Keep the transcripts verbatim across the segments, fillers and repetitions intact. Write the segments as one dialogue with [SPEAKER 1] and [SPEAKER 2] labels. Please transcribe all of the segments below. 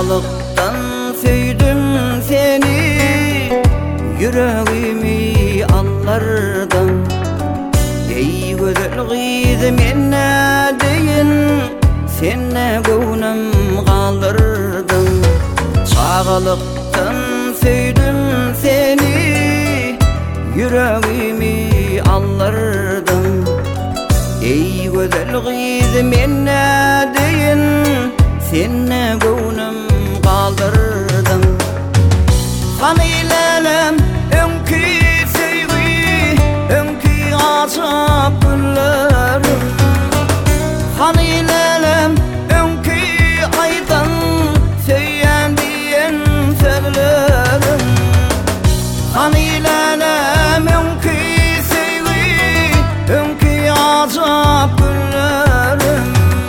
[SPEAKER 1] Çağalıktan söydüm seni, yüreğimi anlardan. Ey güzel kız menne deyin, senne gönlüm kaldırdın. Çağalıktan söydüm seni, yüreğimi anlardan. Ey güzel kız menne deyin, senne gönlüm kaldırdın. Hanilelem önkü sevgi, önkü azap günlerim. Hanilelem önkü aydan söyleyen diyen sözlerim. Hanilelem önkü sevgi, önkü azap günlerim.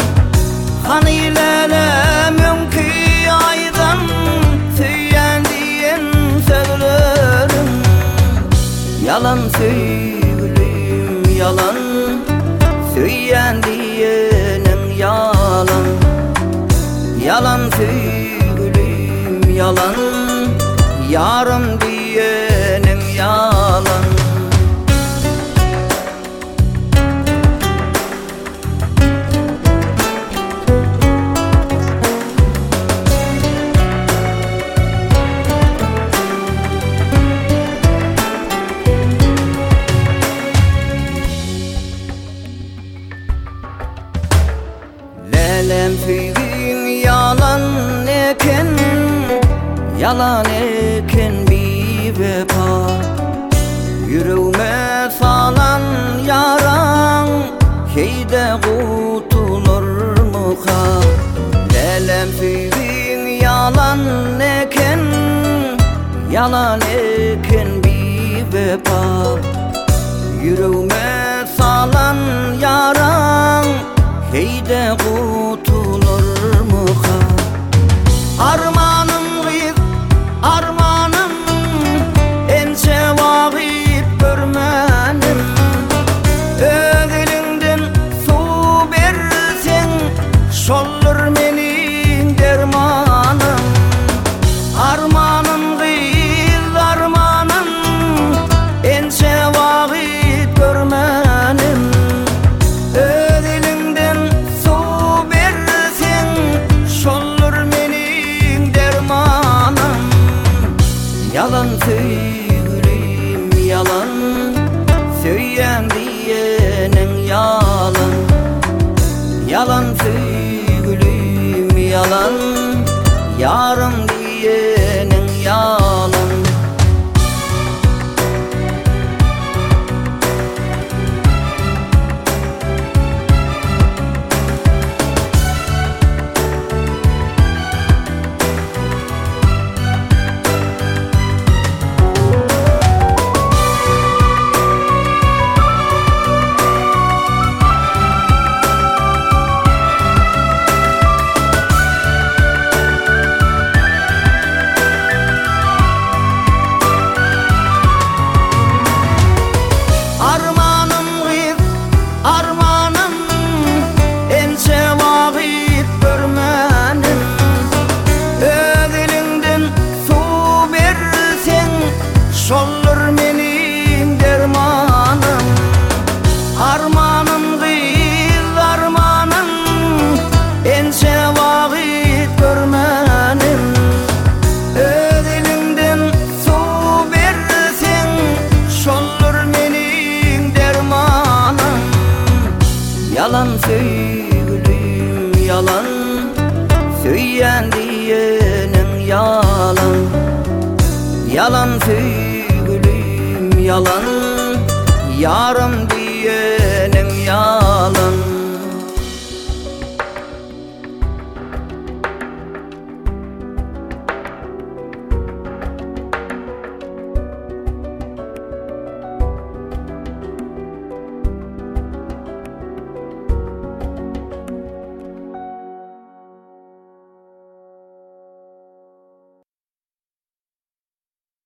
[SPEAKER 1] Hanilelem önkü aydan söyleyen diyen sözlerim. Yalan söyleyim yalan, söyleyen diyenim yalan. Yalan söyleyim yalan, yarım diyenim yalan. Lelem söyleyim yalan eken, yalan eken bir vefa. Yüreğime salan yaran, şeyde kurtulur mu ha? Lelem söyleyim yalan eken, yalan eken bir vefa. Yüreğime salan yaran, heyde kurtulur mu ha? Armanım kız, armanım, ense vakit görmenim. Öz elinden su versen, şolur benim dermanım. Armanım kız, armanım, ense vakit görmenim. Öz elinden su versen, şolur benim dermanım. Yalan söyleyim yalan, söyleyen diyenin yalan. Yalan söyleyim yalan, yarım diyenin yalan. Şolur benim dermanım. Armanım kız, armanım, ense vakit görmenim. Öz elinden su versen, şolur benim dermanım. Yalan söyleyim yalan, söyleyen diyenim yalan. Yalan söyleyim yalan, yarım